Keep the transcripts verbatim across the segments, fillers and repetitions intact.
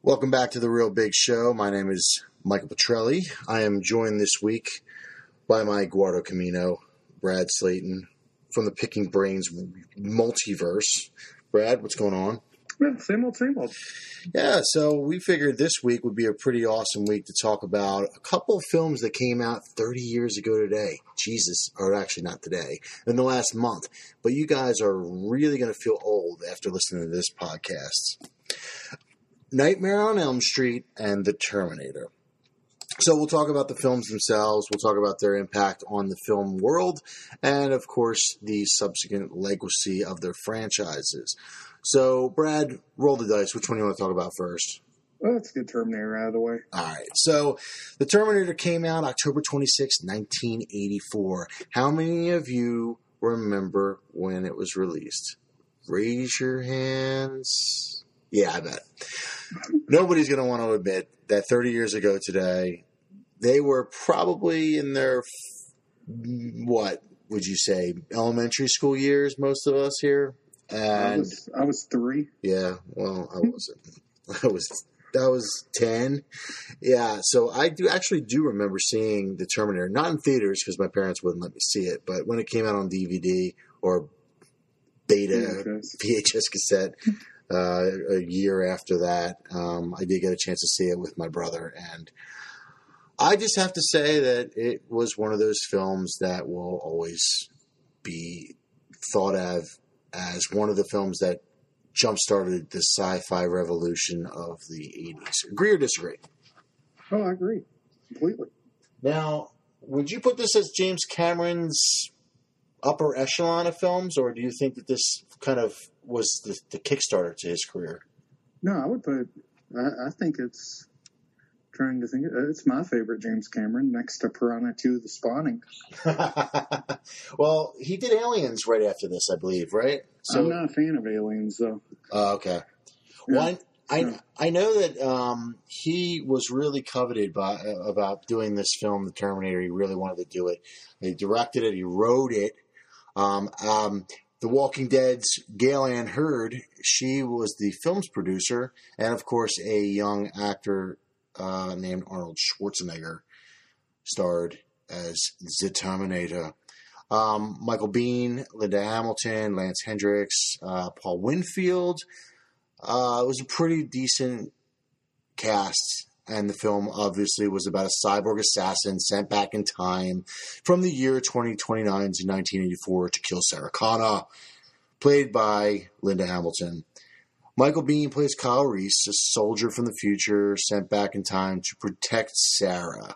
Welcome back to The Real Big Show. My name is Michael Petrelli. I am joined this week by my Guardo Camino, Brad Slayton, from the Picking Brains multiverse. Brad, what's going on? Yeah, same old, same old. Yeah, so we figured this week would be a pretty awesome week to talk about a couple of films that came out thirty years ago today. Jesus, or actually not today, in the last month. But you guys are really going to feel old after listening to this podcast. Nightmare on Elm Street and The Terminator. So we'll talk about the films themselves, we'll talk about their impact on the film world, and of course the subsequent legacy of their franchises. So Brad, roll the dice. Which one do you want to talk about first? Well, let's get Terminator out of the way. All right. So The Terminator came out October twenty-sixth, nineteen eighty-four. How many of you remember when it was released? Raise your hands. Yeah, I bet. Nobody's going to want to admit that thirty years ago today, they were probably in their, what would you say, elementary school years, most of us here? And I was, I was three. Yeah, well, I wasn't. I was, I was ten. Yeah, so I do actually do remember seeing The Terminator, not in theaters because my parents wouldn't let me see it, but when it came out on D V D or beta V H S cassette. Uh, a year after that, um, I did get a chance to see it with my brother, and I just have to say that it was one of those films that will always be thought of as one of the films that jump-started the sci-fi revolution of the eighties. Agree or disagree? Oh, I agree. Completely. Now, would you put this as James Cameron's upper echelon of films, or do you think that this kind of was the, the Kickstarter to his career? No, I would put, I, I think it's, trying to think, it's my favorite James Cameron, next to Piranha two, The Spawning. Well, he did Aliens right after this, I believe, right? So, I'm not a fan of Aliens, though. Oh, uh, okay. Yeah. Well, I, I, I know that um, he was really coveted by uh, about doing this film, The Terminator. He really wanted to do it. He directed it. He wrote it. Um, um, The Walking Dead's Gail Ann Hurd, she was the film's producer, and of course a young actor uh, named Arnold Schwarzenegger starred as the Terminator. Um, Michael Biehn, Linda Hamilton, Lance Hendricks, uh, Paul Winfield. Uh, it was a pretty decent cast. And the film obviously was about a cyborg assassin sent back in time from the year twenty twenty-nine to nineteen eighty-four to kill Sarah Connor, played by Linda Hamilton. Michael Biehn plays Kyle Reese, a soldier from the future sent back in time to protect Sarah.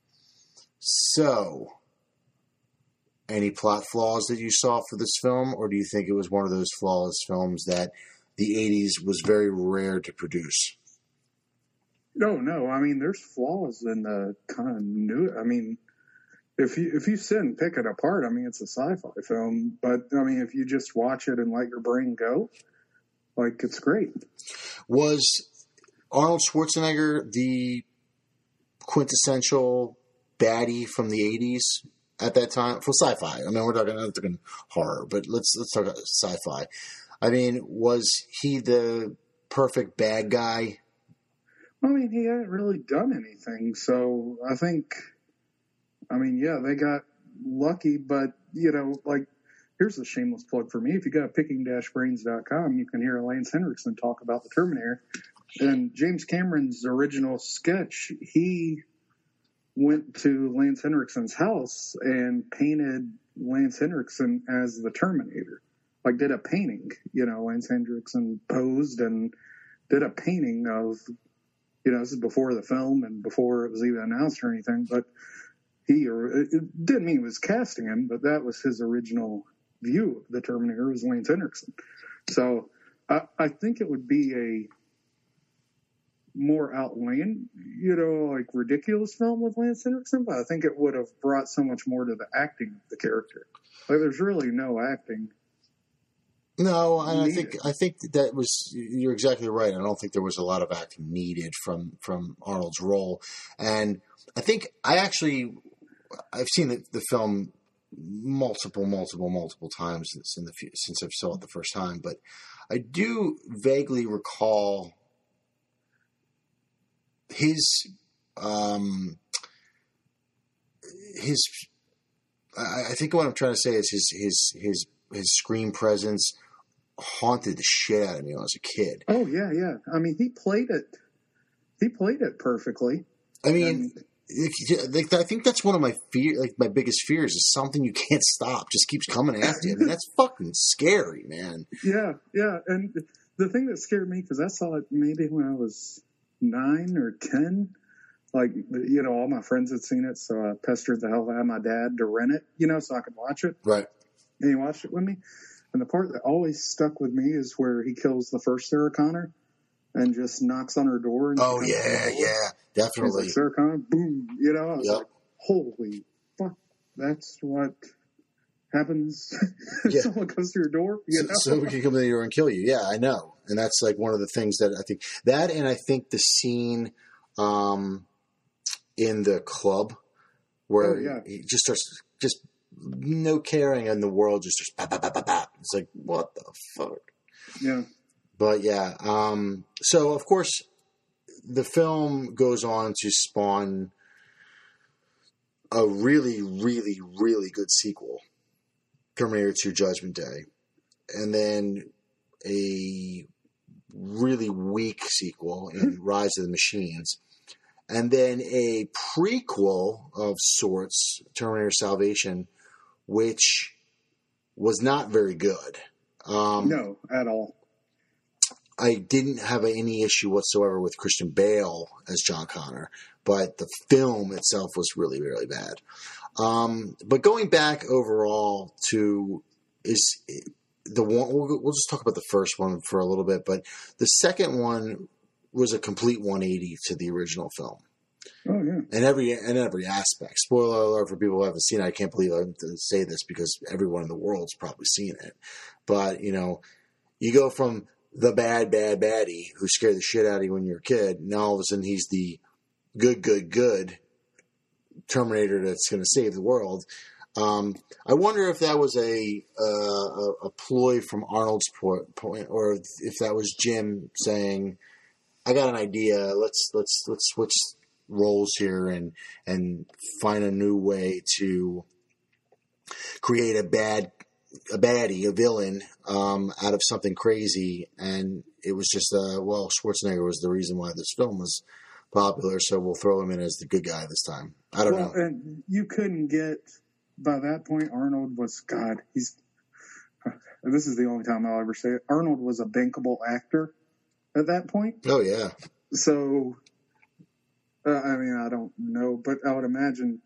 So, any plot flaws that you saw for this film, or do you think it was one of those flawless films that the eighties was very rare to produce? No, no. I mean, there's flaws in the continuity. I mean, if you if you sit and pick it apart, I mean, it's a sci-fi film. But I mean, if you just watch it and let your brain go, like, it's great. Was Arnold Schwarzenegger the quintessential baddie from the eighties at that time for sci-fi? I mean, we're talking, I'm talking horror, but let's let's talk about sci-fi. I mean, was he the perfect bad guy? I mean, he hadn't really done anything, so I think, I mean, yeah, they got lucky, but, you know, like, here's a shameless plug for me. If you go to picking dash brains dot com, you can hear Lance Henriksen talk about The Terminator. And James Cameron's original sketch, he went to Lance Henriksen's house and painted Lance Henriksen as the Terminator. Like, did a painting, you know, Lance Henriksen posed and did a painting of, you know, this is before the film and before it was even announced or anything, but he, or it didn't mean he was casting him, but that was his original view of the Terminator, was Lance Henriksen. So I, I think it would be a more outland, you know, like ridiculous film with Lance Henriksen, but I think it would have brought so much more to the acting of the character. Like, there's really no acting. No, and I think I think that was, you're exactly right. I don't think there was a lot of acting needed from, from Arnold's role. And I think I actually, I've seen the, the film multiple, multiple, multiple times since, in the, since I saw it the first time. But I do vaguely recall his um, his I, I think what I'm trying to say is his his his his screen presence haunted the shit out of me when I was a kid. Oh yeah, yeah. I mean, he played it. He played it perfectly. I mean, and, like, I think that's one of my fear, like my biggest fears, is something you can't stop just keeps coming after you. I mean, that's fucking scary, man. Yeah, yeah. And the thing that scared me, because I saw it maybe when I was nine or ten. Like, you know, all my friends had seen it, so I pestered the hell out of my dad to rent it, you know, so I could watch it. Right. And he watched it with me. And the part that always stuck with me is where he kills the first Sarah Connor and just knocks on her door. And oh, yeah, yeah, definitely. Like, Sarah Connor, boom, you know. I was yep. like, holy fuck, that's what happens if yeah. someone comes to your door. You so, know? so we can come to your door and kill you. Yeah, I know. And that's like one of the things that I think. That and I think the scene um, in the club where oh, yeah. he just starts, just no caring in the world, just starts, bah, bah, bah, bah, bah. It's like, what the fuck? Yeah. But yeah, um, so of course the film goes on to spawn a really, really, really good sequel, Terminator two Judgment Day, and then a really weak sequel in Rise of the Machines, and then a prequel of sorts, Terminator Salvation, which was not very good. Um, no, at all. I didn't have any issue whatsoever with Christian Bale as John Connor, but the film itself was really, really bad. Um, but going back overall to is the one, we'll, we'll just talk about the first one for a little bit, but the second one was a complete one eighty to the original film. Oh yeah, and every and every aspect. Spoiler alert for people who haven't seen it. I can't believe I have to say this because everyone in the world's probably seen it. But you know, you go from the bad, bad baddie who scared the shit out of you when you were a kid. Now all of a sudden he's the good, good, good Terminator that's going to save the world. Um, I wonder if that was a, uh, a a ploy from Arnold's point, or if that was Jim saying, "I got an idea. Let's let's let's switch roles here and and find a new way to create a bad." a baddie, a villain, um, out of something crazy. And it was just, uh, well, Schwarzenegger was the reason why this film was popular, so we'll throw him in as the good guy this time. I don't well, know. And you couldn't get, by that point, Arnold was, God, he's, this is the only time I'll ever say it, Arnold was a bankable actor at that point. Oh, yeah. So, uh, I mean, I don't know, but I would imagine,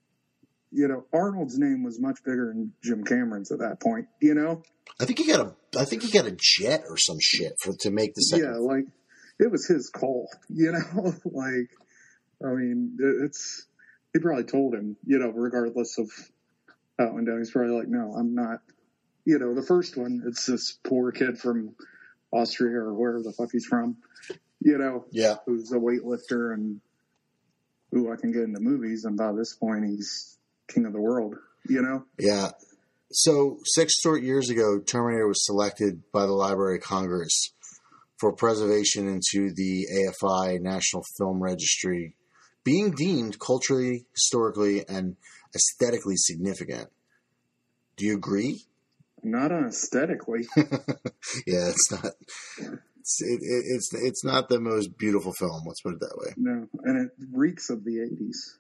you know, Arnold's name was much bigger than Jim Cameron's at that point, you know? I think he got a, I think he got a jet or some shit for to make the second. Yeah, like, it was his call, you know? Like, I mean, it's, he probably told him, you know, regardless of how it went down, he's probably like, no, I'm not, you know, the first one, it's this poor kid from Austria or wherever the fuck he's from, you know? Yeah. Who's a weightlifter and, ooh, I can get into movies, and by this point, he's king of the world, you know? Yeah. So six short years ago, Terminator was selected by the Library of Congress for preservation into the A F I National Film Registry, being deemed culturally, historically, and aesthetically significant. Do you agree? Not aesthetically. Yeah, it's not. It's, it, it, it's it's not the most beautiful film. Let's put it that way. No, and it reeks of the eighties.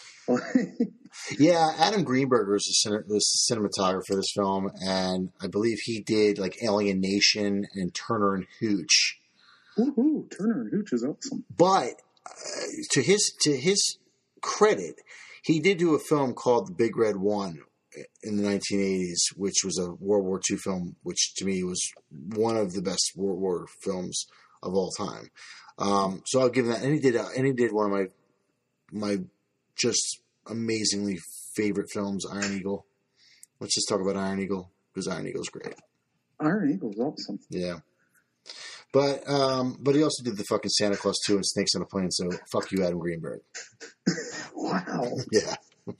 Yeah, Adam Greenberg was the, was the cinematographer for this film, and I believe he did like Alien Nation and Turner and Hooch. Ooh, Turner and Hooch is awesome. But uh, to his to his credit, he did do a film called The Big Red One in the nineteen eighties, which was a World War Two film, which to me was one of the best World War films of all time. Um, so I'll give him that. And he did, uh, and he did one of my my just amazingly favorite films, Iron Eagle. Let's just talk about Iron Eagle because Iron Eagle's great. Iron Eagle's awesome. Yeah. But um, but he also did the fucking Santa Claus two and Snakes on a Plane, so fuck you, Adam Greenberg. Wow. Yeah.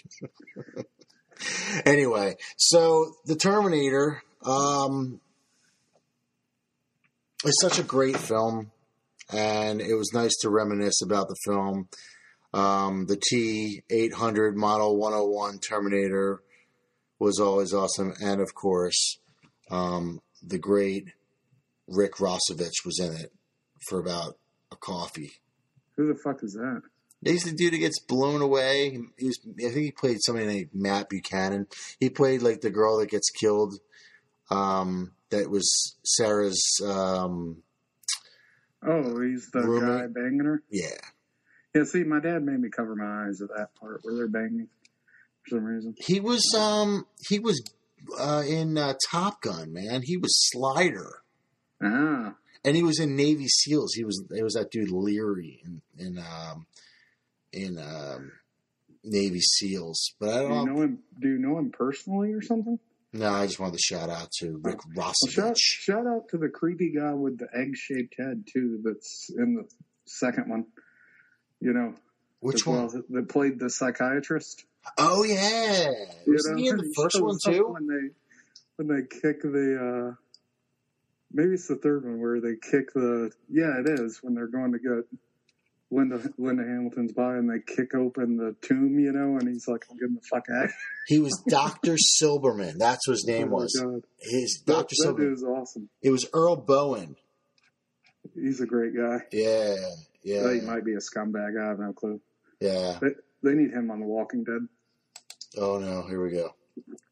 Anyway, so The Terminator um, is such a great film. and it was nice to reminisce about the film. Um, the T eight hundred Model one oh one Terminator was always awesome, and of course, um, the great Rick Rossovich was in it for about a coffee. Who the fuck is that? He's the dude that gets blown away. He's, I think he played somebody named Matt Buchanan. He played like the girl that gets killed. Um, that was Sarah's. Um, oh, he's the roommate. guy banging her? Yeah. Yeah, see, my dad made me cover my eyes at that part where they're banging for some reason. He was um he was uh, in uh, Top Gun, man. He was Slider. Ah. And he was in Navy SEALs. He was it was that dude Leary in in um, in um, Navy SEALs. But I don't do you know. know him. Do you know him personally or something? No, I just wanted to shout out to Rick Well, Rossovich. shout, shout out to the creepy guy with the egg-shaped head, too, that's in the second one. You know. Which one? Well, that played the psychiatrist. Oh, yeah. Was you know, he in the first one, too? When they, when they kick the... Uh, maybe it's the third one where they kick the... Yeah, it is, when they're going to get Linda, Linda Hamilton's body and they kick open the tomb, you know, and he's like, I'm getting the fuck out. He was Doctor Silberman. That's what his name oh was. God. His That, Doctor that Silberman. dude is awesome. It was Earl Bowen. He's a great guy. Yeah, yeah. But he might be a scumbag. I have no clue. Yeah. They, they need him on The Walking Dead. Oh, no. Here we go.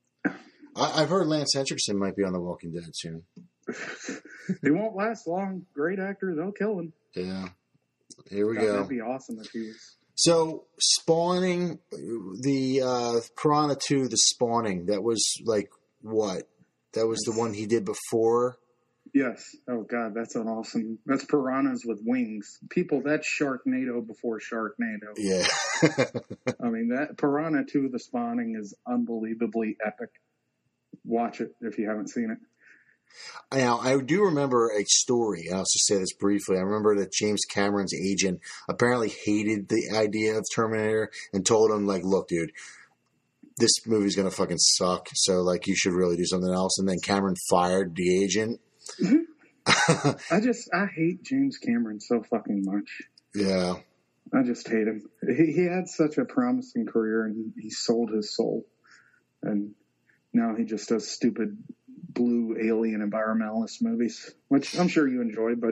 I, I've heard Lance Henriksen might be on The Walking Dead soon. He won't last long. Great actor. They'll kill him. Yeah. Here we God, go. That'd be awesome if he was. So, Spawning, the uh, Piranha two, the Spawning, that was like what? That was the one he did before? Yes. Oh, God, that's an awesome. That's piranhas with wings. People, that's Sharknado before Sharknado. Yeah. I mean, that Piranha two, the Spawning, is unbelievably epic. Watch it if you haven't seen it. Now, I do remember a story, and I'll just say this briefly. I remember that James Cameron's agent apparently hated the idea of Terminator and told him, like, look, dude, this movie's going to fucking suck, so, like, you should really do something else. And then Cameron fired the agent. I just, I hate James Cameron so fucking much. Yeah. I just hate him. He, he had such a promising career, and he, he sold his soul. And now he just does stupid blue alien environmentalist movies, which I'm sure you enjoy, but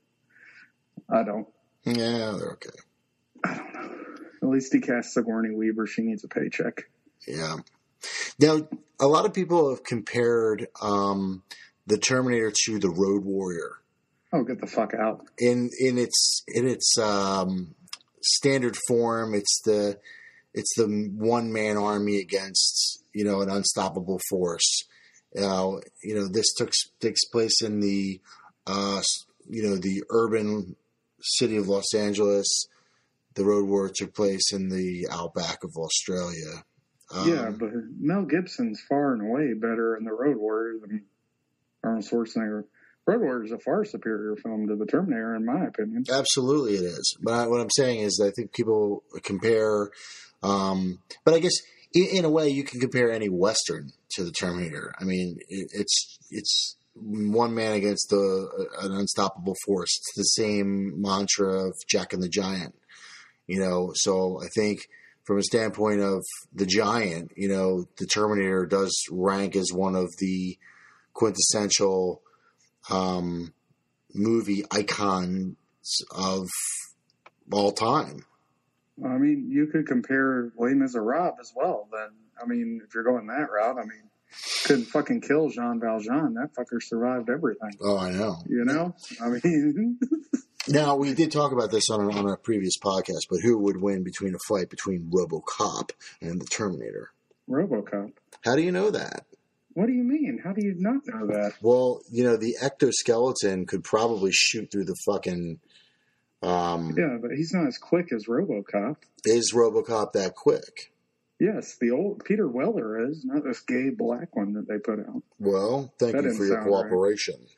I don't. Yeah, they're okay. I don't know. At least he cast Sigourney Weaver. She needs a paycheck. Yeah. Now, a lot of people have compared um, the Terminator to the Road Warrior. Oh, get the fuck out! In in its in its um, standard form, it's the it's the one man army against, you know, an unstoppable force. Uh, you know, this took takes place in the uh, you know the urban city of Los Angeles. The Road Warrior took place in the outback of Australia. Um, yeah, but Mel Gibson's far and away better in the Road Warrior than Arnold Schwarzenegger. Road Warrior is a far superior film to the Terminator, in my opinion. Absolutely, it is. But I, what I'm saying is, I think people compare. Um, but I guess in, in a way, you can compare any Western to the Terminator. I mean, it, it's it's one man against the an unstoppable force. It's the same mantra of Jack and the Giant. You know, so I think from a standpoint of the Giant, you know, the Terminator does rank as one of the quintessential um, movie icons of all time. I mean, you could compare Les Miserables as well. Then, I mean, if you're going that route, I mean, couldn't fucking kill Jean Valjean. That fucker survived everything. Oh, I know. You know, I mean. Now, we did talk about this on a, on a previous podcast, but who would win between a fight between RoboCop and the Terminator? RoboCop. How do you know that? What do you mean? How do you not know that? Well, you know, the ectoskeleton could probably shoot through the fucking... Um, yeah, but he's not as quick as RoboCop. Is RoboCop that quick? Yes, the old Peter Weller is, not this gay black one that they put out. Well, thank That you didn't for your sound cooperation. Right.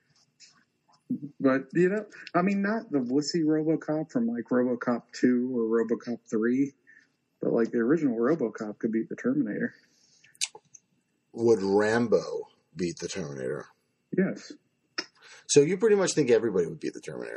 But, you know, I mean, not the wussy RoboCop from, like, RoboCop two or RoboCop three, but, like, the original RoboCop could beat the Terminator. Would Rambo beat the Terminator? Yes. So you pretty much think everybody would beat the Terminator?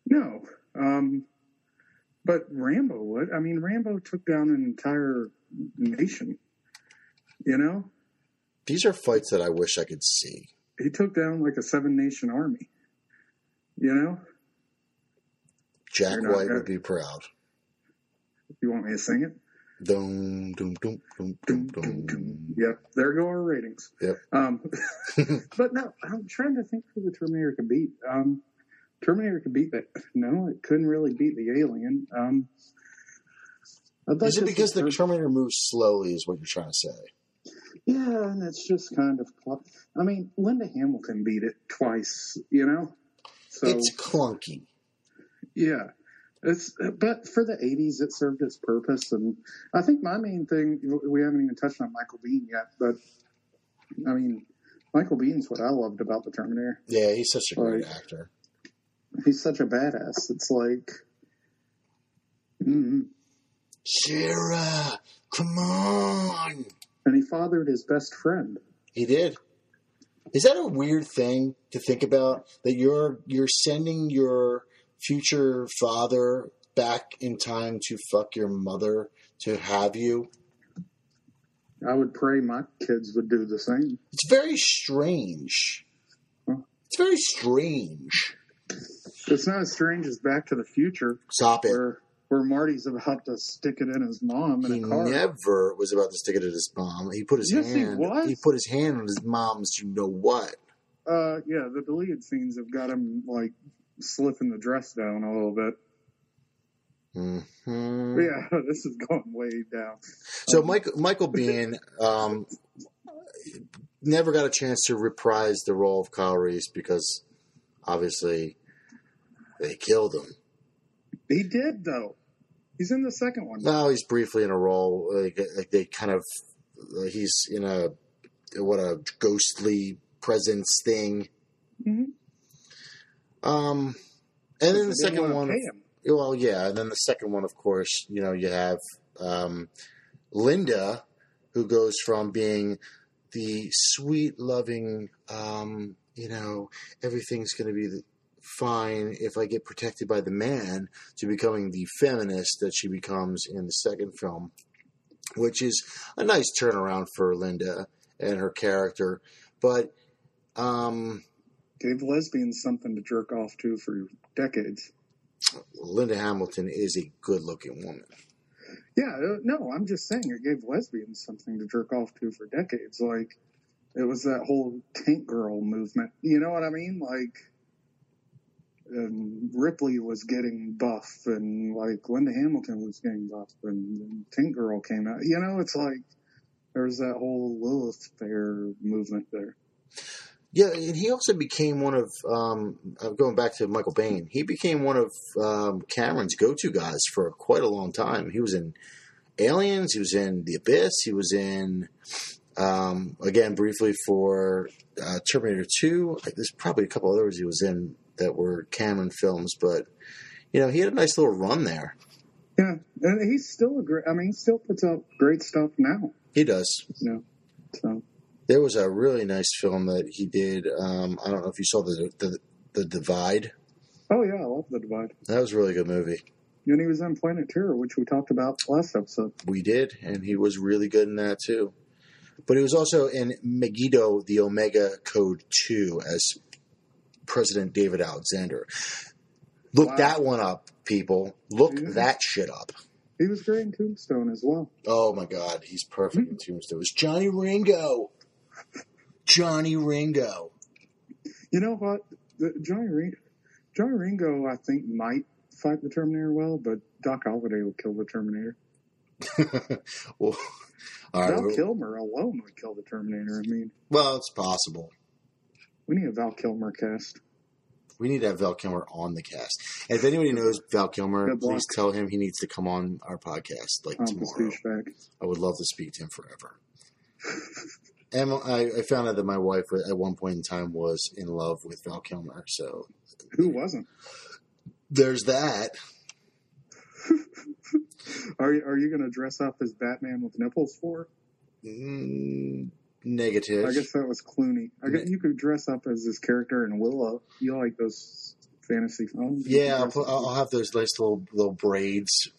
No. Um, but Rambo would. I mean, Rambo took down an entire nation. You know? These are fights that I wish I could see. He took down like a seven-nation army. You know? Jack White would be proud. You want me to sing it? Dum, dum, dum, dum, dum, dum. Yep, there go our ratings. Yep. Um, but no, I'm trying to think who the Terminator could beat. Um, Terminator could beat that. No, it couldn't really beat the Alien. Um, like is it because the Terminator moves slowly is what you're trying to say? Yeah, and it's just kind of... I mean, Linda Hamilton beat it twice, you know? So it's clunky. Yeah. It's, but for the eighties, it served its purpose. And I think my main thing, we haven't even touched on Michael Biehn yet, but I mean, Michael Bihn's what I loved about the Terminator. Yeah, he's such a great like, actor. He's such a badass. It's like, mm-hmm. Sarah, come on. And he fathered his best friend. He did. Is that a weird thing to think about? That you're you're sending your future father back in time to fuck your mother to have you? I would pray my kids would do the same. It's very strange. Huh? It's very strange. It's not as strange as Back to the Future. Stop it. Where, where Marty's about to stick it in his mom in he a car. He never was about to stick it in his mom. He put his yes, hand. He, was? he put his hand on his mom's. You know what? Uh, yeah, the deleted scenes have got him like slipping the dress down a little bit. Mm-hmm. Yeah, this is going way down. So um, Michael Michael Biehn um, never got a chance to reprise the role of Kyle Reese because obviously they killed him. He did though. He's in the second one. No, he's briefly in a role. Like, like they kind of he's in a what a ghostly presence thing. Mm-hmm. Um, and then the second one, pay him. well, yeah, and then the second one, of course, you know, you have um, Linda, who goes from being the sweet, loving, um, you know, everything's going to be fine if I get protected by the man, to becoming the feminist that she becomes in the second film, which is a nice turnaround for Linda and her character, but. Um, Gave lesbians something to jerk off to for decades. Linda Hamilton is a good-looking woman. Yeah, uh, no, I'm just saying it gave lesbians something to jerk off to for decades. Like, it was that whole tank girl movement. You know what I mean? Like, um, Ripley was getting buff, and, like, Linda Hamilton was getting buff, and, and Tank Girl came out. You know, it's like, there's that whole Lilith Fair movement there. Yeah, and he also became one of, um, going back to Michael Biehn, he became one of um, Cameron's go-to guys for quite a long time. He was in Aliens, he was in The Abyss, he was in, um, again, briefly for uh, Terminator two. There's probably a couple others he was in that were Cameron films, but, you know, he had a nice little run there. Yeah, and he's still a great, I mean, he still puts out great stuff now. He does. You know, so... There was a really nice film that he did. Um, I don't know if you saw the, the the Divide. Oh yeah, I love The Divide. That was a really good movie. And he was on Planet Terror, which we talked about last episode. We did, and he was really good in that too. But he was also in Megiddo, the Omega Code two as President David Alexander. Look wow. that one up, people. Look yeah. that shit up. He was great in Tombstone as well. Oh my God, he's perfect mm-hmm. in Tombstone. It was Johnny Ringo. Johnny Ringo. You know what? The, Johnny Ringo, Johnny Ringo, I think, might fight the Terminator well, but Doc Holliday will kill the Terminator. well, all right, Val well, Kilmer alone would kill the Terminator. I mean, well, it's possible. We need a Val Kilmer cast. We need to have Val Kilmer on the cast. And if anybody knows Val Kilmer, please tell him he needs to come on our podcast like um, tomorrow. I would love to speak to him forever. And I, I found out that my wife at one point in time was in love with Val Kilmer. So who wasn't? There's that. are you, are you going to dress up as Batman with nipples for? Mm, negative. I guess that was Clooney. I guess you could dress up as this character in Willow. You like those fantasy film. Yeah, I'll, put, I'll have those nice little little braids.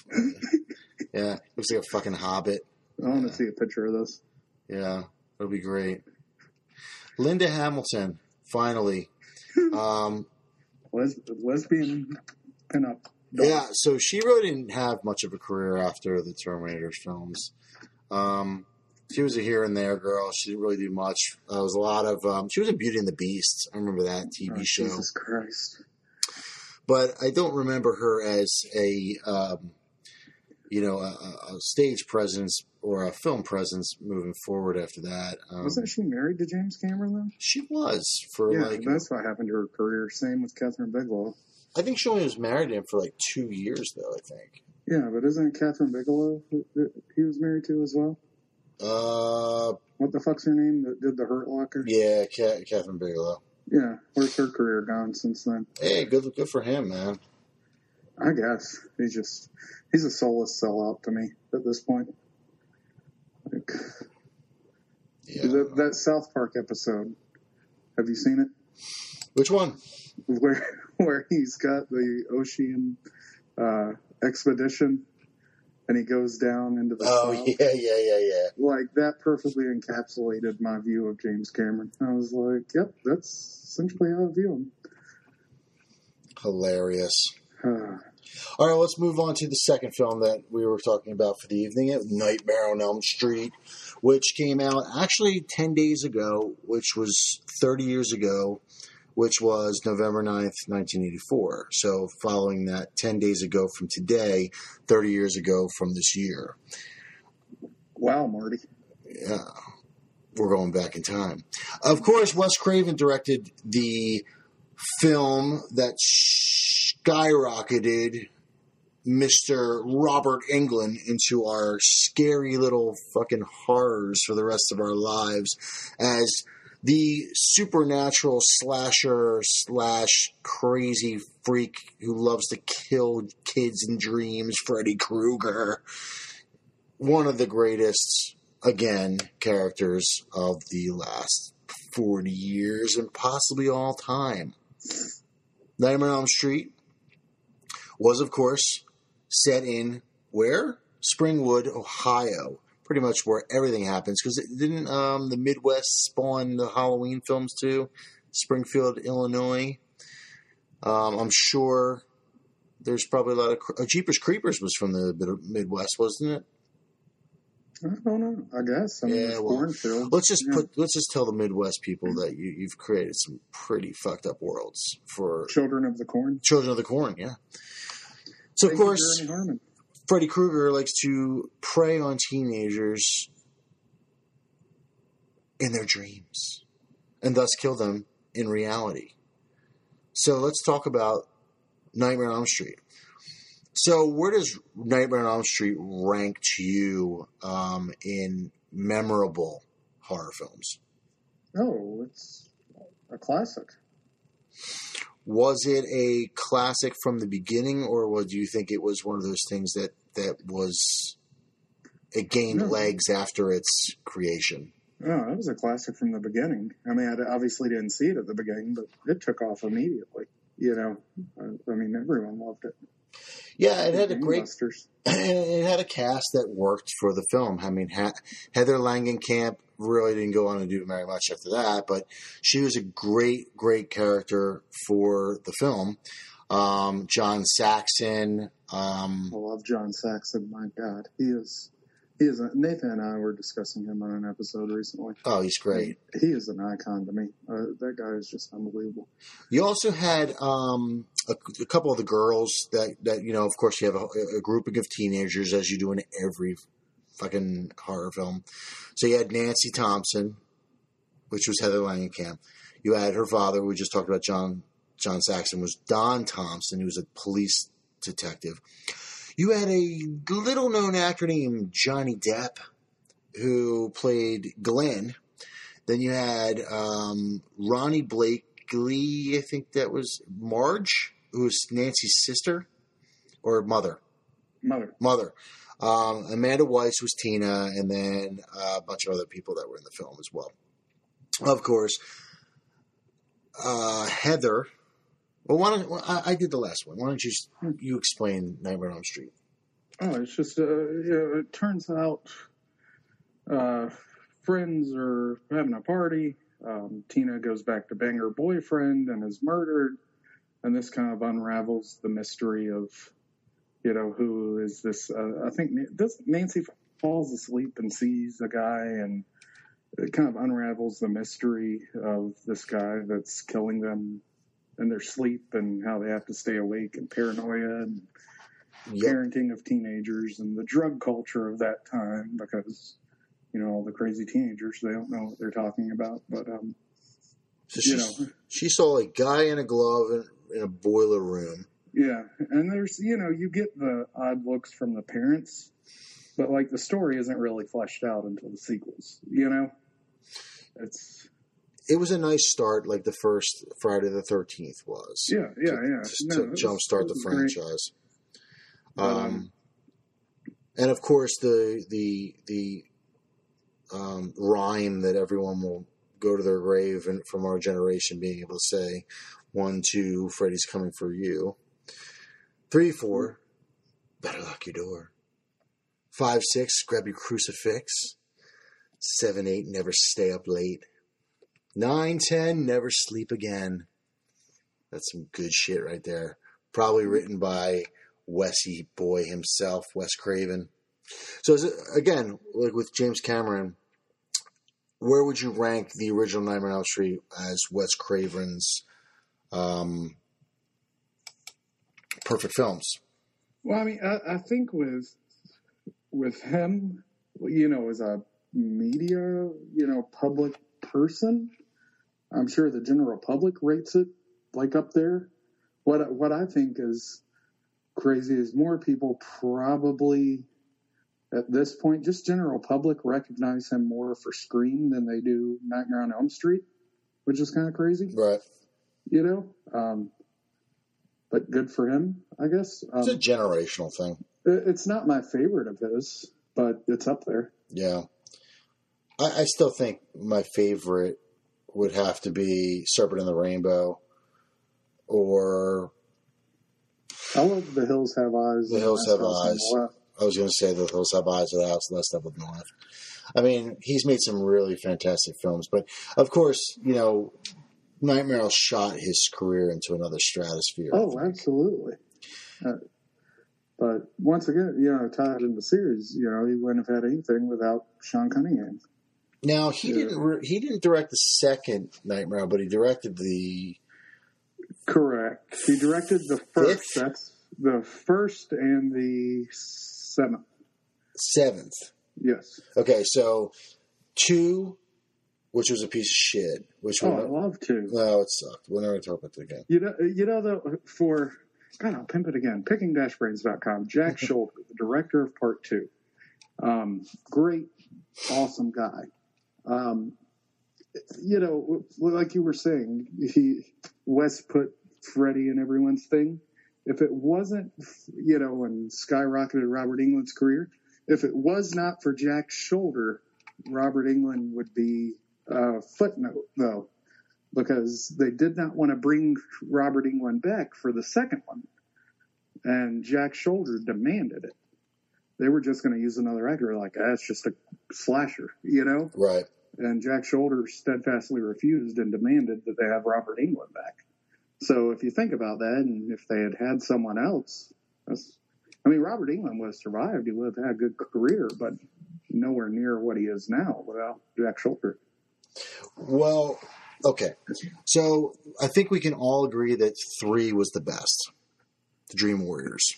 Yeah, looks like a fucking hobbit. I want to yeah. see a picture of this. Yeah, it'll be great. Linda Hamilton, finally. Um, Les- lesbian pinup. yeah, so she really didn't have much of a career after the Terminator films. Um, she was a here and there girl. She didn't really do much. Uh, there was a lot of. Um, she was in Beauty and the Beast. I remember that T V Oh, show. Jesus Christ. But I don't remember her as a, um, you know, a, a stage presence or a film presence moving forward after that. Um, Wasn't she married to James Cameron, though? She was for Yeah, like. that's what happened to her career. Same with Catherine Bigelow. I think she only was married to him for like two years, though. I think. Yeah, but isn't it Catherine Bigelow who who he was married to as well? Uh, What the fuck's her name that did the Hurt Locker? yeah, Ca- Catherine Bigelow. Yeah, where's her career gone since then? Hey, good, good for him, man. I guess he's just he's a soulless sellout to me at this point. Like, Yeah. that, that South Park episode, have you seen it? Which one? Where where he's got the ocean uh, expedition, and he goes down into the Oh South. yeah, yeah, yeah, yeah. Like, that perfectly encapsulated my view of James Cameron. I was like, yep, that's essentially how I view him. Hilarious. Uh, All right, let's move on to the second film that we were talking about for the evening, Nightmare on Elm Street, which came out actually ten days ago, which was thirty years ago, which was November ninth, nineteen eighty-four. So following that ten days ago from today, thirty years ago from this year. wow, Marty. Yeah, we're going back in time. Of course, Wes Craven directed the film that skyrocketed Mister Robert Englund into our scary little fucking horrors for the rest of our lives as the supernatural slasher slash crazy freak who loves to kill kids in dreams, Freddy Krueger. One of the greatest, again, characters of the last forty years and possibly all time. Nightmare on Elm Street was, of course, set in where? Springwood, Ohio. Pretty much where everything happens. Because didn't um, the Midwest spawn the Halloween films too? Springfield, Illinois. Um, I'm sure there's probably a lot of... Uh, Jeepers Creepers was from the Midwest, wasn't it? I don't know. I guess. I mean, Yeah, it's well, cornfield. let's just Yeah. put. Let's just tell the Midwest people that you, you've created some pretty fucked up worlds for Children of the Corn. Children of the Corn. Yeah. So Thank of you, course, Jeremy Harmon. Freddy Krueger likes to prey on teenagers in their dreams, and thus kill them in reality. So let's talk about Nightmare on Elm Street. So where does Nightmare on Elm Street rank to you um, in memorable horror films? Oh, it's a classic. Was it a classic from the beginning, or would you think it was one of those things that, that was it gained No. legs after its creation? Oh, it was a classic from the beginning. I mean, I obviously didn't see it at the beginning, but it took off immediately. You know, I, I mean, everyone loved it. Yeah, it had a great. Gangbusters. It had a cast that worked for the film. I mean, ha- Heather Langenkamp really didn't go on to do very much after that, but she was a great, great character for the film. Um, John Saxon. Um, I love John Saxon. My God, he is. He is. A, Nathan and I were discussing him on an episode recently. oh, he's great. He is an icon to me. Uh, that guy is just unbelievable. You also had um, a, a couple of the girls that, that, you know, of course, you have a, a grouping of teenagers, as you do in every fucking horror film. So you had Nancy Thompson, which was Heather Langenkamp. You had her father, who we just talked about, John John Saxon, was Don Thompson, who was a police detective. You had a little-known actor named Johnny Depp, who played Glenn. Then you had um, Ronnie Blakely, I think that was Marge, who was Nancy's sister, or mother. Mother. Mother. Um, Amanda Weiss was Tina, and then uh, a bunch of other people that were in the film as well. Of course, uh, Heather Well, why don't well, I, I did the last one. Why don't you you explain Nightmare on Elm Street? Oh, it's just uh, you know, it turns out uh, friends are having a party. Um, Tina goes back to bang her boyfriend and is murdered, and this kind of unravels the mystery of, you know, who is this? Uh, I think does Nancy falls asleep and sees a guy, and it kind of unravels the mystery of this guy that's killing them in their sleep and how they have to stay awake and paranoia and yep. parenting of teenagers and the drug culture of that time, because, you know, all the crazy teenagers, they don't know what they're talking about. But, um, so you know. She saw a guy in a glove in, in a boiler room. Yeah. And there's, you know, you get the odd looks from the parents, but, like, the story isn't really fleshed out until the sequels, you know? It's... It was a nice start, like the first Friday the thirteenth was. Yeah, yeah, to, yeah. To, no, to jumpstart the franchise. Um, um, and of course, the the the um, rhyme that everyone will go to their grave and from our generation being able to say, one, two, Freddy's coming for you. Three, four, better lock your door. Five, six, grab your crucifix. Seven, eight, never stay up late. Nine, ten, never sleep again. That's some good shit right there. Probably written by Wessie Boy himself, Wes Craven. So is it, again, like with James Cameron, where would you rank the original Nightmare on Elm Street as Wes Craven's um, perfect films? Well, I mean, I, I think with with him, you know, as a media, you know, public person, I'm sure the general public rates it like up there. What what I think is crazy is more people probably at this point, just general public, recognize him more for Scream than they do Nightmare on Elm Street, which is kind of crazy, right? You know, um, but good for him, I guess. Um, it's a generational thing. It, it's not my favorite of his, but it's up there. Yeah, I, I still think my favorite would have to be Serpent in the Rainbow, or I love The Hills Have Eyes. The Hills Have Eyes. I was going to say The Hills Have Eyes, The House, Last Step of the Left. I mean, he's made some really fantastic films, but of course, you know, Nightmare shot his career into another stratosphere. Oh, absolutely. Uh, but once again, you know, tied in the series, you know, he wouldn't have had anything without Sean Cunningham. Now he yeah. didn't. Re- he didn't direct the second Nightmare, but he directed the. Correct. He directed the first. Fifth? That's the first and the seventh. Seventh. Yes. Okay, so two, which was a piece of shit. Which oh, I love two. No, it sucked. We're never going to talk about that again. You know, you know though, for God, I'll pimp it again. picking dash brains dot com. Jack Shoulder, the director of Part Two. Um, great, awesome guy. Um, you know, like you were saying, he Wes put Freddy in everyone's thing. If it wasn't, you know, and skyrocketed Robert Englund's career, if it was not for Jack Shoulder, Robert Englund would be a footnote, though, because they did not want to bring Robert Englund back for the second one. And Jack Shoulder demanded it. They were just going to use another actor, like, ah, it's just a slasher, you know? Right. And Jack Shoulder steadfastly refused and demanded that they have Robert Englund back. So if you think about that, and if they had had someone else, that's, I mean, Robert Englund would have survived. He would have had a good career, but nowhere near what he is now without Jack Shoulder. Well, okay. So I think we can all agree that three was the best. The Dream Warriors.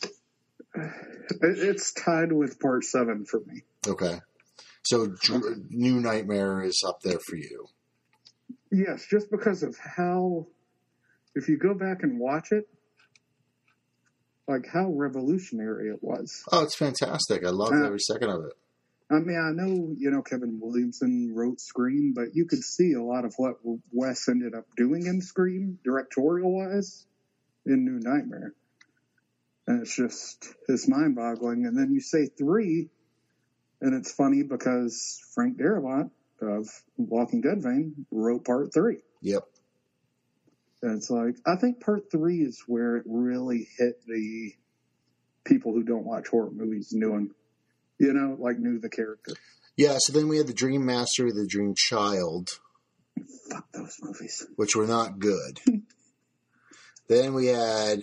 It's tied with Part Seven for me. Okay. So Dr- New Nightmare is up there for you. Yes, just because of how, if you go back and watch it, like how revolutionary it was. Oh, it's fantastic. I loved uh, every second of it. I mean, I know, you know, Kevin Williamson wrote Scream, but you could see a lot of what Wes ended up doing in Scream, directorial-wise, in New Nightmare. And it's just, it's mind-boggling. And then you say three, and it's funny because Frank Darabont of Walking Dead fame wrote part three. Yep. And it's like, I think part three is where it really hit the people who don't watch horror movies knew him, you know, like knew the character. Yeah, so then we had the Dream Master, the Dream Child. Fuck those movies. Which were not good. Then we had...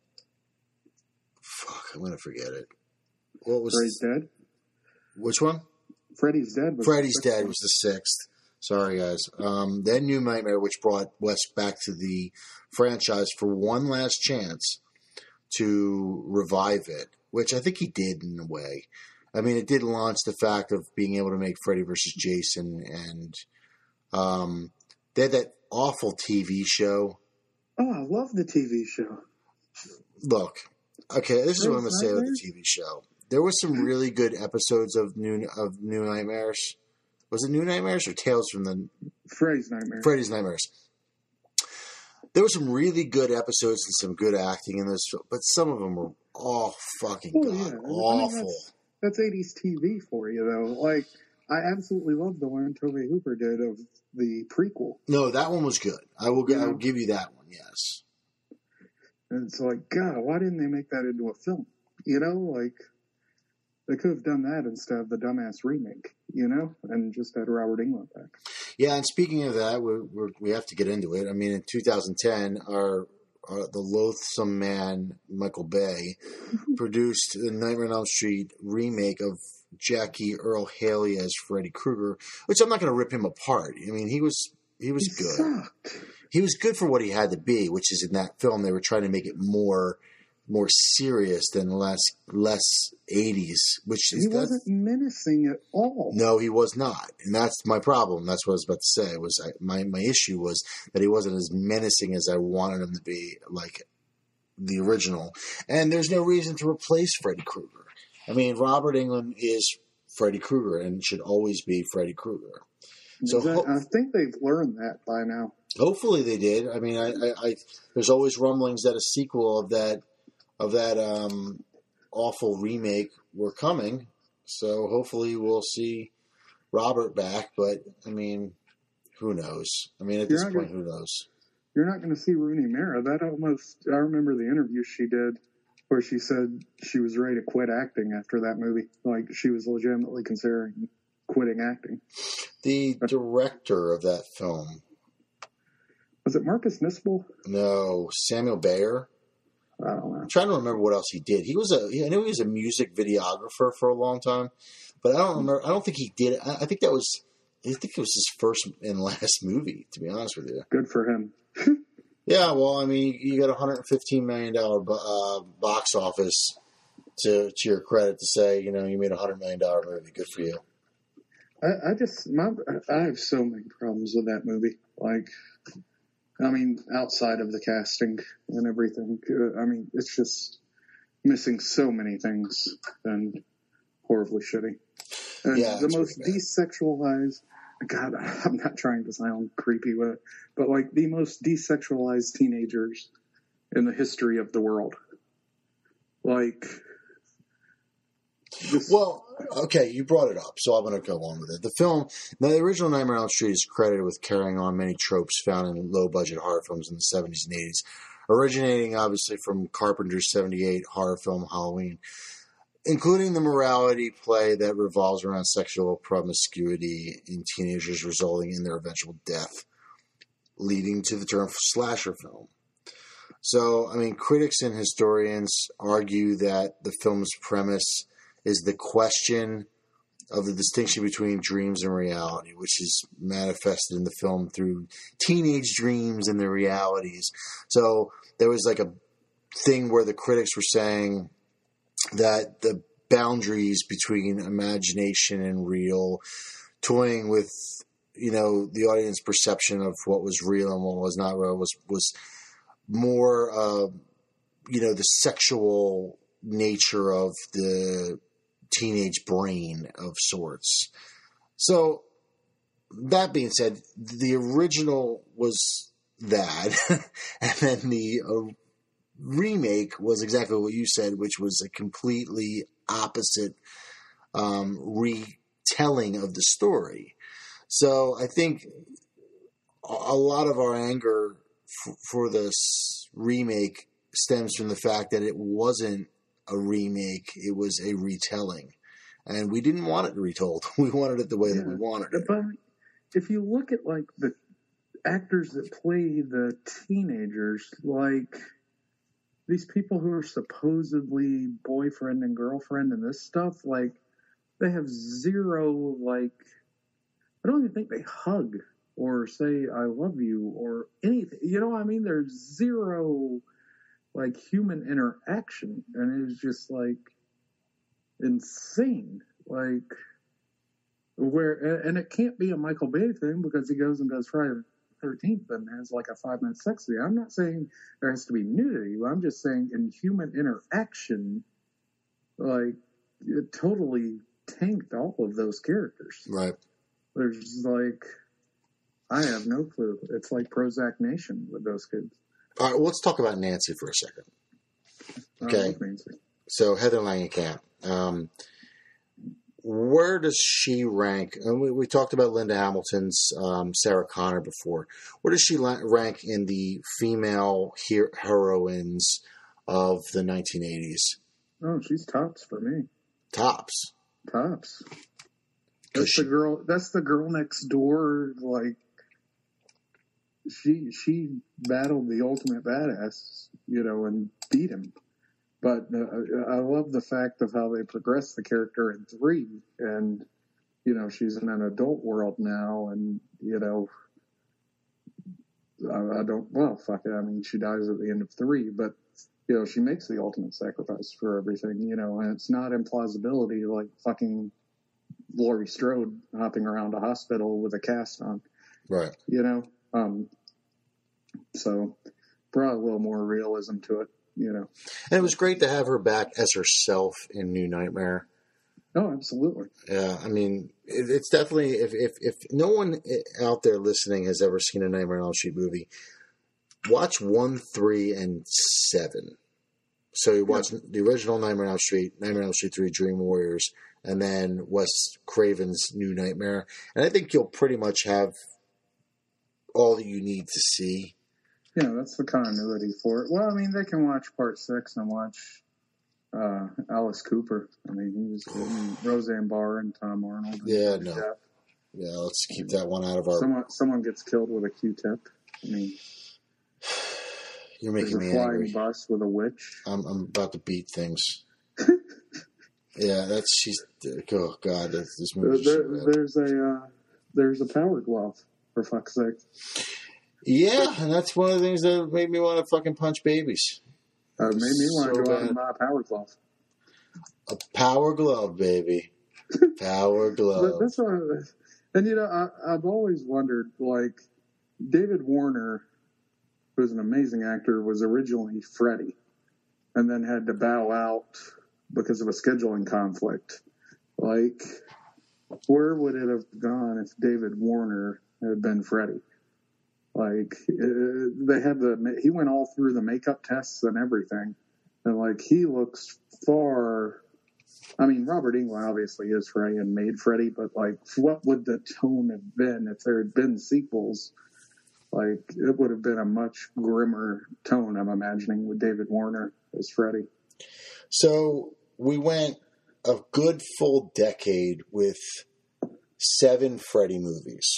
Fuck, I'm going to forget it. What was... Freddy's Dead? Which one? Freddy's Dead. Was Freddy's Dead one. was the sixth. Sorry, guys. Um, then New Nightmare, which brought Wes back to the franchise for one last chance to revive it, which I think he did in a way. I mean, it did launch the fact of being able to make Freddy versus Jason, and um, they had that awful T V show. Oh, I love the T V show. Look, okay, this is what I'm going to say about the T V show. There was some really good episodes of New of New Nightmares. Was it New Nightmares or Tales from the... Freddy's Nightmares. Freddy's Nightmares. There were some really good episodes and some good acting in this, but some of them were all fucking oh, god yeah. awful. I mean, that's, that's eighties T V for you, though. Like, I absolutely love the one Tobe Hooper did of the prequel. No, that one was good. I will, yeah. I will give you that one, yes. And it's like, God, why didn't they make that into a film? You know, like... They could have done that instead of the dumbass remake, you know, and just had Robert Englund back. Yeah, and speaking of that, we're, we're, we have to get into it. I mean, in two thousand ten, our, our the loathsome man, Michael Bay, produced the Nightmare on Elm Street remake of Jackie Earle Haley as Freddy Krueger, which I'm not going to rip him apart. I mean, he was he was he good. Sucked. He was good for what he had to be, which is in that film they were trying to make it more... more serious than less less eighties, which is he wasn't menacing at all. No, he was not, and that's my problem. That's what I was about to say. Was I, my my issue was that he wasn't as menacing as I wanted him to be, like the original. And there's no reason to replace Freddy Krueger. I mean, Robert Englund is Freddy Krueger and should always be Freddy Krueger. So that, ho- I think they've learned that by now. Hopefully they did. I mean, I, I, I there's always rumblings that a sequel of that. of that um, awful remake were coming. So hopefully we'll see Robert back. But, I mean, who knows? I mean, at you're this point, gonna, who knows? You're not going to see Rooney Mara. That almost, I remember the interview she did where she said she was ready to quit acting after that movie. Like, she was legitimately considering quitting acting. The director of that film. Was it Marcus Nispel? No, Samuel Bayer. I don't know. I'm trying to remember what else he did. He was a, I know he was a music videographer for a long time, but I don't remember. I don't think he did. I, I think that was, I think it was his first and last movie, to be honest with you. Good for him. Yeah, well, I mean, you got a one hundred fifteen million dollars uh, box office to to your credit to say, you know, you made a one hundred million dollars movie. Good for you. I, I just, my, I have so many problems with that movie. Like, I mean, outside of the casting and everything, uh, I mean, it's just missing so many things and horribly shitty. And yeah, the most really desexualized, God, I'm not trying to sound creepy with it, but like the most desexualized teenagers in the history of the world. Like, Just, well, okay, you brought it up, so I'm going to go on with it. The film, the original Nightmare on Elm Street is credited with carrying on many tropes found in low-budget horror films in the seventies and eighties, originating obviously from Carpenter's seventy-eight horror film Halloween, including the morality play that revolves around sexual promiscuity in teenagers resulting in their eventual death, leading to the term slasher film. So, I mean, critics and historians argue that the film's premise is the question of the distinction between dreams and reality, which is manifested in the film through teenage dreams and their realities. So there was like a thing where the critics were saying that the boundaries between imagination and real, toying with, you know, the audience perception of what was real and what was not real was, was more, uh, you know, the sexual nature of the teenage brain of sorts. So that being said, the original was that, and then the uh, remake was exactly what you said, which was a completely opposite um, retelling of the story. So I think a lot of our anger f- for this remake stems from the fact that it wasn't a remake; it was a retelling, and we didn't want it retold. We wanted it the way yeah. that we wanted it. But if you look at like the actors that play the teenagers, like these people who are supposedly boyfriend and girlfriend and this stuff, like they have zero, like, I don't even think they hug or say I love you or anything. You know what I mean? There's zero like human interaction, and it's just like insane. Like where, and it can't be a Michael Bay thing because he goes and does Friday the thirteenth and has like a five minute sex scene. I'm not saying there has to be nudity. I'm just saying in human interaction, like it totally tanked all of those characters. Right. There's like, I have no clue. It's like Prozac Nation with those kids. All right, well, let's talk about Nancy for a second. Okay. Uh, so Heather Langenkamp. Um, where does she rank? And we, we talked about Linda Hamilton's um, Sarah Connor before. Where does she la- rank in the female her- heroines of the nineteen eighties? Oh, she's tops for me. Tops. Tops. That's she, the girl. That's the girl next door. Like she she battled the ultimate badass, you know, and beat him. But uh, I love the fact of how they progressed the character in three, and you know she's in an adult world now, and you know I, I don't. Well, fuck it. I mean, she dies at the end of three, but you know she makes the ultimate sacrifice for everything. You know, and it's not implausibility like fucking Laurie Strode hopping around a hospital with a cast on. Right. You know, um, so brought a little more realism to it. You know, and it was great to have her back as herself in New Nightmare. Oh, absolutely. Yeah, I mean, it, it's definitely if, if if no one out there listening has ever seen a Nightmare on Elm Street movie, watch one, three, and seven. So you watch yeah. the original Nightmare on Elm Street, Nightmare on Elm Street three, Dream Warriors, and then Wes Craven's New Nightmare, and I think you'll pretty much have all that you need to see. Yeah, that's the continuity for it. Well, I mean, they can watch part six and watch uh, Alice Cooper. I mean, he was in Roseanne Barr and Tom Arnold. And yeah, no. Death. Yeah, let's keep that one out of our... Someone, someone gets killed with a Q-tip. I mean... You're making me angry. There's a angry. flying bus with a witch. I'm, I'm about to beat things. yeah, that's... She's... Oh, God, this movie there, so There's a... Uh, there's a power glove, for fuck's sake. Yeah, and that's one of the things that made me want to fucking punch babies. Uh, made me want to so go bad. out and buy a power glove. A power glove, baby. Power glove. That's what I, and, you know, I, I've always wondered, like, David Warner, who's an amazing actor, was originally Freddy and then had to bow out because of a scheduling conflict. Like, where would it have gone if David Warner had been Freddy? Like, uh, they had the, he went all through the makeup tests and everything. And, like, he looks far, I mean, Robert Englund obviously is Freddy and made Freddy, but, like, what would the tone have been if there had been sequels? Like, it would have been a much grimmer tone, I'm imagining, with David Warner as Freddy. So, we went a good full decade with seven Freddy movies.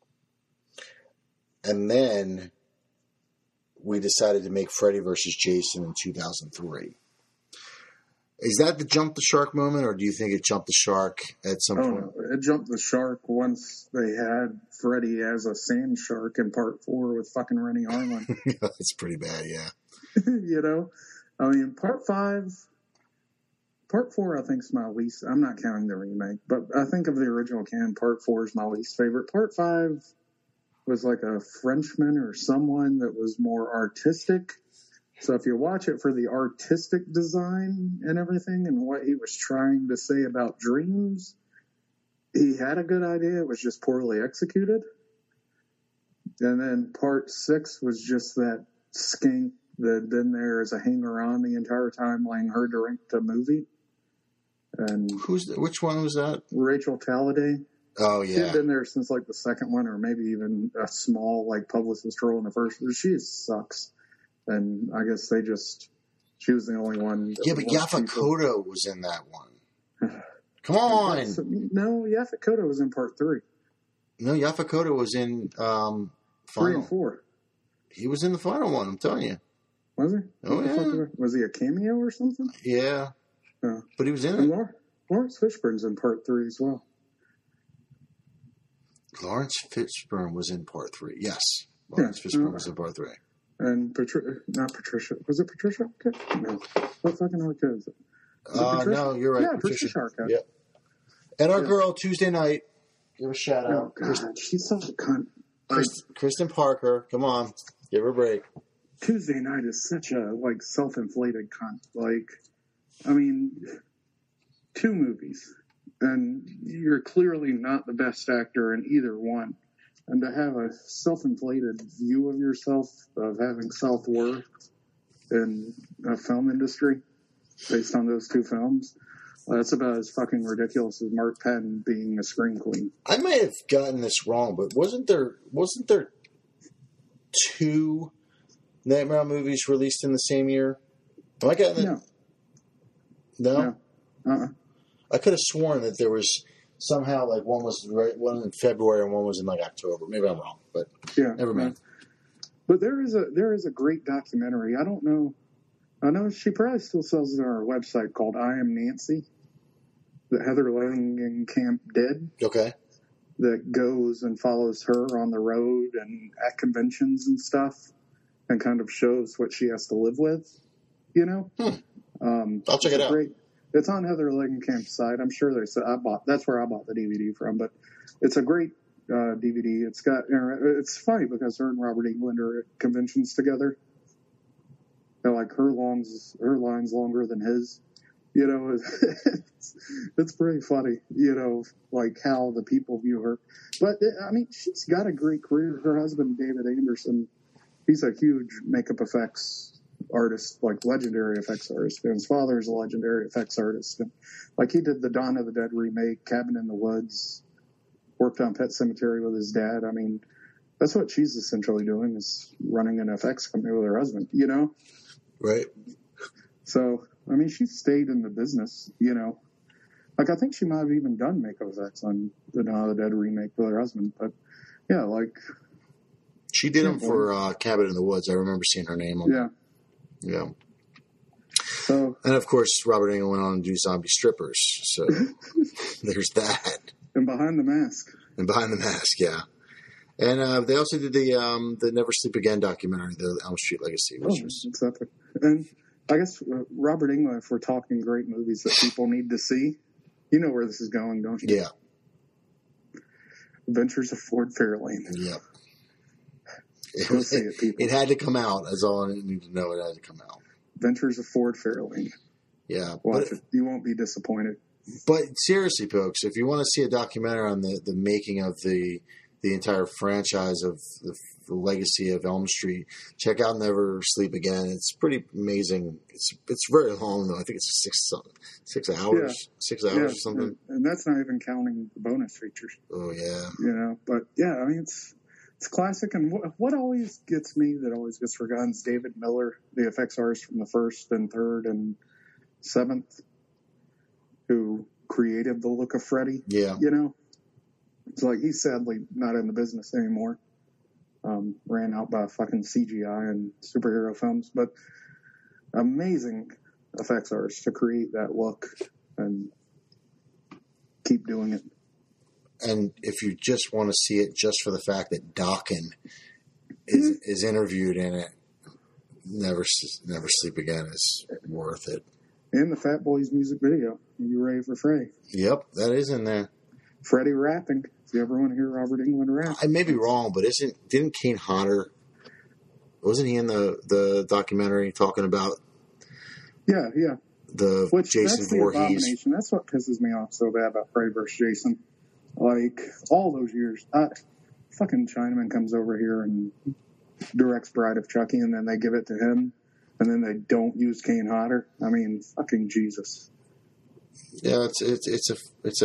And then we decided to make Freddy versus Jason in two thousand three. Is that the jump the shark moment, or do you think it jumped the shark at some oh, point? No. It jumped the shark once they had Freddy as a sand shark in part four with fucking Rennie Harlan. That's pretty bad, yeah. You know? I mean, part five... Part four, I think, is my least... I'm not counting the remake, but I think of the original canon, part four is my least favorite. Part five... was like a Frenchman or someone that was more artistic. So if you watch it for the artistic design and everything and what he was trying to say about dreams, he had a good idea. It was just poorly executed. And then part six was just that skink that had been there as a hanger-on the entire time, laying her direct to movie. And who's the, which one was that? Rachel Talladay. Oh, She yeah. had been there since like the second one, or maybe even a small like publicist role in the first. She sucks, and I guess they just she was the only one. That Yeah, would but want Yaphet people- Kotto was in that one. Come on. That's- No, Yaphet Kotto was in part three. No, Yaphet Kotto was in um, Three final. and four. He was in the final one, I'm telling you. Was he? Oh, What the yeah. fuck was, he? Was he a cameo or something? Yeah. No. But he was in And it. Lawrence, Lawrence Fishburne's in part three as well. Lawrence Fishburne was in part three. Yes. Lawrence Yeah. Fishburne Uh, was in part three. And Patri- not Patricia. Was it Patricia Arquette? No. What fucking Arquette is it? Is it Uh, Patricia? no, you're right. Yeah, Patricia. Patricia Arquette. Yep. And our Yeah. girl, Tuesday night. Give her a shout Oh, out. Kristen, God. She's such a cunt. Like, Kristen, Kristen Parker. Come on. Give her a break. Tuesday night is such a, like, self-inflated cunt. Like, I mean, two movies. And you're clearly not the best actor in either one. And to have a self-inflated view of yourself, of having self-worth in a film industry based on those two films, that's about as fucking ridiculous as Mark Patton being a scream queen. I might have gotten this wrong, but wasn't there wasn't there two Nightmare movies released in the same year? Am I getting it? No. No? No. Uh-uh. I could have sworn that there was somehow like one was right, one in February and one was in like October. Maybe I'm wrong, but Yeah. never mind. But there is a there is a great documentary. I don't know. I know she probably still sells it on her website called I Am Nancy, that Heather Langenkamp did, Okay. that goes and follows her on the road and at conventions and stuff, and kind of shows what she has to live with. You know. Hmm. Um, I'll check it's it a out. Great, it's on Heather Langenkamp's site. I'm sure they said I bought. That's where I bought the D V D from. But it's a great uh, D V D. It's got. It's funny because her and Robert Englund are at conventions together. They're like her longs, her line's longer than his. You know, it's, it's pretty funny. You know, like how the people view her. But I mean, she's got a great career. Her husband, David Anderson, he's a huge makeup effects artist, like legendary effects artist. And his father's a legendary effects artist. And like he did the Dawn of the Dead remake, Cabin in the Woods, worked on Pet Sematary with his dad. I mean, that's what she's essentially doing, is running an effects company with her husband, you know? Right. So, I mean, she stayed in the business, you know? Like, I think she might have even done makeup effects on the Dawn of the Dead remake with her husband. But, yeah, like... She did Yeah, them for uh, Cabin in the Woods. I remember seeing her name on Yeah. Yeah. So, And of course, Robert Englund went on to do Zombie Strippers. So there's that. and Behind the Mask. And Behind the Mask, yeah. And uh, they also did the um, the Never Sleep Again documentary, the Elm Street Legacy, which Oh, was exactly. And I guess uh, Robert Englund, if we're talking great movies that people need to see, you know where this is going, don't you? yeah, Adventures of Ford Fairlane. yeah. Go see it, people. It had to come out. That's all I need to know. It had to come out. Adventures of Ford Fairlane. Yeah, Watch but it. You won't be disappointed. but seriously, folks, if you want to see a documentary on the, the making of the the entire franchise of the, the legacy of Elm Street, check out Never Sleep Again. It's pretty amazing. It's it's very long though. I think it's six six hours, Yeah. six hours Yeah, or something. and, and that's not even counting the bonus features. Oh yeah, You know, but yeah, I mean it's it's classic. And what, what always gets me, that always gets forgotten, is David Miller, the effects artist from the first and third and seventh, who created the look of Freddy. yeah. You know, it's like he's sadly not in the business anymore. Um, ran out by fucking C G I and superhero films, but amazing effects artists to create that look and keep doing it. And if you just want to see it just for the fact that Dokken is Mm-hmm. is interviewed in it, never S- never sleep again is worth it. And the Fat Boys music video, You Ready for Freddy? Yep, that is in there. Freddie rapping. If you ever want to hear Robert Englund rap. I may be wrong, but isn't didn't Kane Hodder, wasn't he in the, the documentary talking about Yeah, yeah. the Which, Jason that's the Voorhees? abomination. That's what pisses me off so bad about Freddy versus Jason. Like, all those years. I, fucking Chinaman comes over here and directs Bride of Chucky, and then they give it to him, and then they don't use Kane Hodder. I mean, fucking Jesus. Yeah, it's it's it's a it's a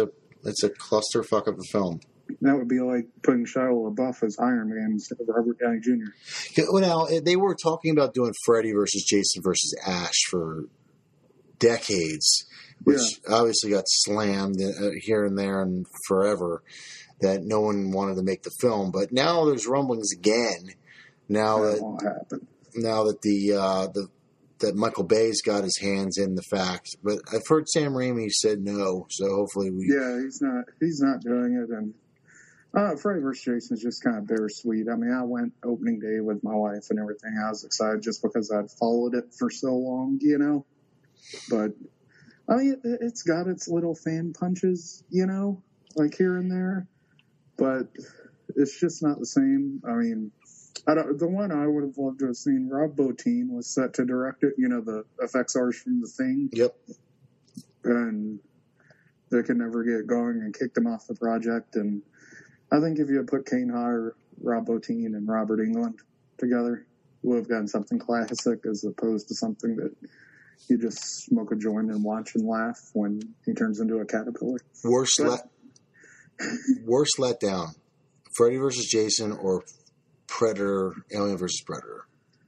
It's a clusterfuck of a film. That would be like putting Shia LaBeouf as Iron Man instead of Robert Downey Junior Well, now, they were talking about doing Freddy versus Jason versus Ash for decades, which yeah. obviously got slammed here and there and forever, that no one wanted to make the film. But now there's rumblings again. Now that, that won't happen. Now that the uh, the that Michael Bay's got his hands in the fact, but I've heard Sam Raimi said no, so hopefully we. Yeah, he's not. He's not doing it, and uh, Freddy versus Jason is just kind of bittersweet. I mean, I went opening day with my wife and everything. I was excited just because I'd followed it for so long, you know. But I mean, it, it's got its little fan punches, you know, like here and there, but it's just not the same. I mean. I don't, the one I would have loved to have seen, Rob Bottin was set to direct it. You know, the F X Rs from The Thing. Yep. And they could never get going and kicked him off the project. And I think if you had put Kane Hodder, Rob Bottin, and Robert Englund together, we would have gotten something classic as opposed to something that you just smoke a joint and watch and laugh when he turns into a caterpillar. Worst, let, worst letdown, Freddy versus Jason or Predator, Alien versus Predator.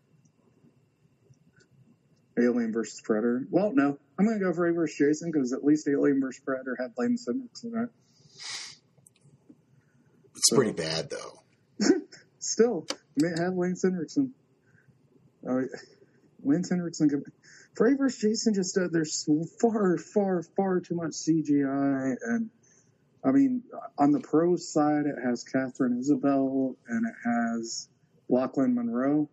Alien versus Predator. Well, no. I'm going to go Freddy versus Jason because at least Alien versus Predator had Lance Henriksen in it. It's so, pretty bad, though. Still, I mean, it had Lance Henriksen. Uh, Lance Henriksen. Could, Freddy versus Jason just, uh, there's far, far, far too much C G I. And, I mean, on the pro side, it has Catherine Isabel and it has Lachlan Monroe.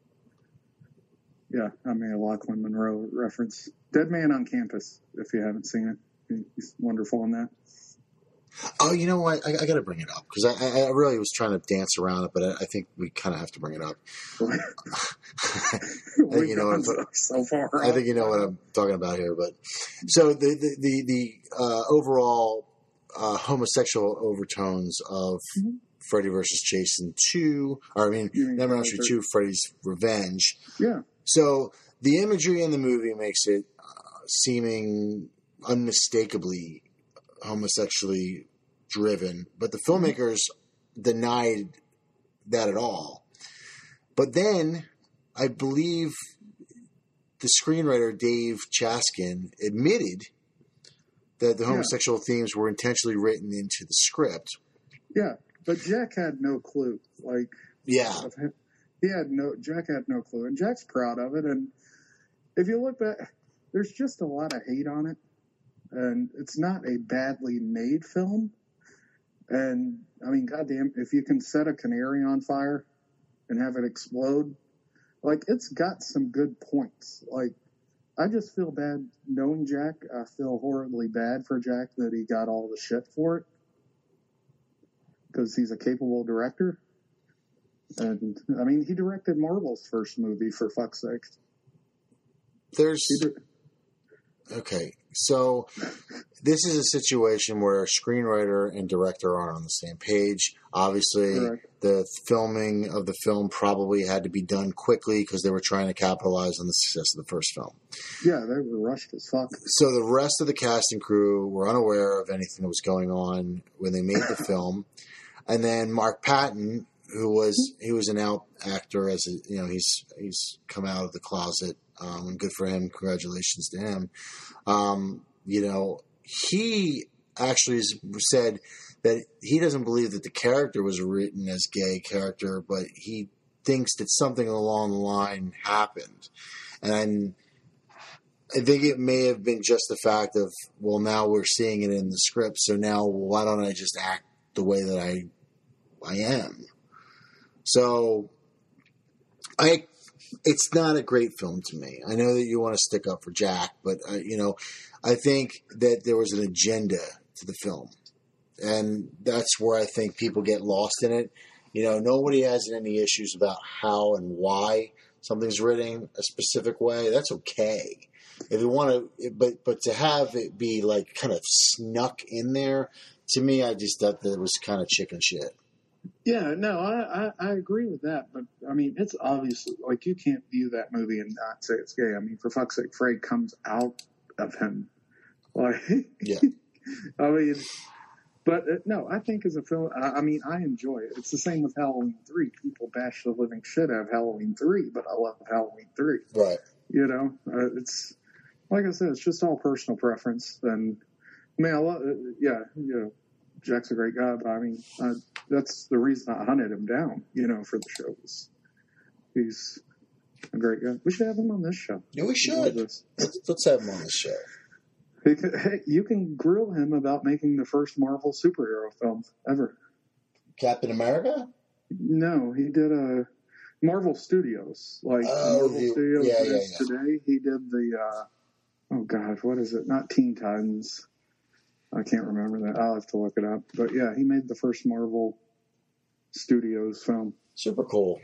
Yeah, I made a Lachlan Monroe reference. Dead Man on Campus, if you haven't seen it. He's wonderful in that. Oh, you know what? I, I got to bring it up because I, I really was trying to dance around it, but I, I think we kind of have to bring it up. I think you know what I'm, so far I think you know what I'm talking about here. But so the the the, the uh, overall uh, homosexual overtones of mm-hmm. Freddy versus Jason two, or I mean, Nightmare on Elm Street two, Freddy's Revenge. Yeah. So the imagery in the movie makes it uh, seeming unmistakably homosexually driven, but the filmmakers denied that at all. But then I believe the screenwriter Dave Chaskin admitted that the homosexual yeah. themes were intentionally written into the script. Yeah, but Jack had no clue. Like, yeah. He had no, Jack had no clue, and Jack's proud of it. And if you look back, there's just a lot of hate on it, and it's not a badly made film. And I mean, goddamn, if you can set a canary on fire and have it explode, like it's got some good points. Like, I just feel bad knowing Jack. I feel horribly bad for Jack that he got all the shit for it because he's a capable director. And, I mean, he directed Marvel's first movie, for fuck's sake. There's... Okay, so this is a situation where a screenwriter and director aren't on the same page. Obviously, Correct. The filming of the film probably had to be done quickly because they were trying to capitalize on the success of the first film. Yeah, they were rushed as fuck. So the rest of the cast and crew were unaware of anything that was going on when they made the film. And then Mark Patton, who was he was an out actor, as a, you know, he's he's come out of the closet, um, and good for him. Congratulations to him. Um, you know, he actually said that he doesn't believe that the character was written as gay character, but he thinks that something along the line happened, and I think it may have been just the fact of, well, now we're seeing it in the script, so now why don't I just act the way that I I am? So, I, it's not a great film to me. I know that you want to stick up for Jack, but, uh, you know, I think that there was an agenda to the film. And that's where I think people get lost in it. You know, nobody has any issues about how and why something's written a specific way. That's okay. If you want to, but, but to have it be like kind of snuck in there, to me, I just thought that it was kind of chicken shit. Yeah, no, I, I, I agree with that, but I mean, it's obviously like you can't view that movie and not say it's gay. I mean, for fuck's sake, Fred comes out of him, like, yeah. I mean, But uh, no, I think as a film, I, I mean, I enjoy it. It's the same with Halloween three. People bash the living shit out of Halloween three, but I love Halloween three. Right. You know, uh, it's like I said, it's just all personal preference. And I mean, I love, uh, yeah, you know, Jack's a great guy, but I mean, uh, that's the reason I hunted him down, you know, for the shows. He's a great guy. We should have him on this show. Yeah, we should. Let's, let's have him on this show. Hey, you can grill him about making the first Marvel superhero film ever. Captain America? No, he did a Marvel Studios, like oh, Marvel the, Studios yeah, yeah, yeah. today. He did the uh, oh god, what is it? Not Teen Titans. I can't remember that. I'll have to look it up. But yeah, he made the first Marvel Studios film. Super cool.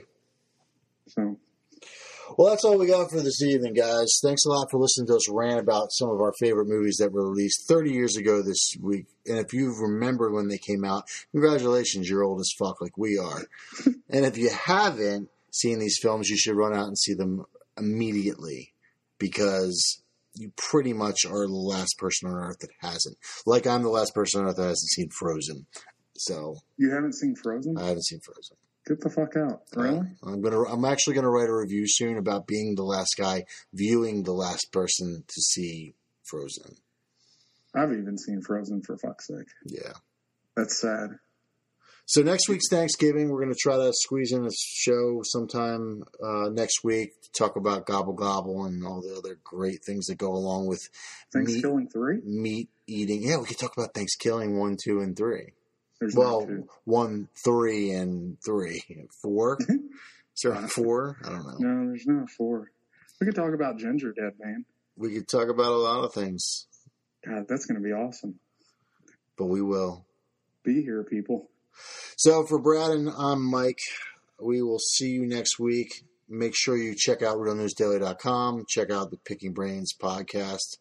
So. Well, that's all we got for this evening, guys. Thanks a lot for listening to us rant about some of our favorite movies that were released thirty years ago this week. And if you remember when they came out, congratulations, you're old as fuck like we are. And if you haven't seen these films, you should run out and see them immediately because you pretty much are the last person on earth that hasn't. Like I'm the last person on earth that hasn't seen Frozen. So you haven't seen Frozen? I haven't seen Frozen. Get the fuck out! Really? Uh, I'm gonna. I'm actually gonna write a review soon about being the last guy viewing the last person to see Frozen. I've even seen Frozen for fuck's sake. Yeah, that's sad. So next week's Thanksgiving, we're gonna try to squeeze in a show sometime uh, next week to talk about Gobble Gobble and all the other great things that go along with Thanksgiving meat, three, meat eating. Yeah, we could talk about Thanksgiving one, two, and three. There's well, one, three, and three. Four? Is there a four? I don't know. No, there's not a four. We could talk about Ginger Dead Man. We could talk about a lot of things. God, that's going to be awesome. But we will. Be here, people. So for Brad and I'm Mike, we will see you next week. Make sure you check out real news daily dot com. Check out the Picking Brains podcast.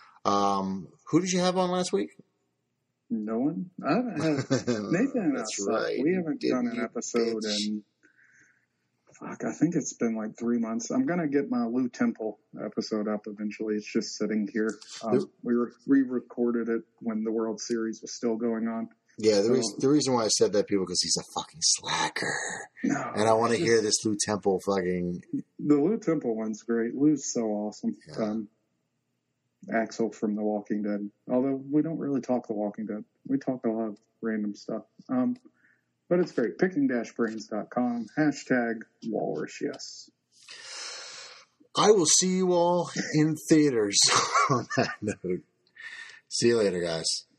Um, who did you have on last week? No one. I haven't had Nathan and That's us. right. We haven't Did done an episode bitch. in fuck. I think it's been like three months. I'm gonna get my Lou Temple episode up eventually. It's just sitting here. Um, we re- re-recorded it when the World Series was still going on. Yeah, the, so, reason, the reason why I said that, people, because he's a fucking slacker. No, and I want to hear this Lou Temple fucking. The Lou Temple one's great. Lou's so awesome. Yeah. Um, Axel from The Walking Dead. Although we don't really talk The Walking Dead. We talk a lot of random stuff. Um, but it's great. picking dash brains dot com. Hashtag Walrus, yes. I will see you all in theaters on that note. See you later, guys.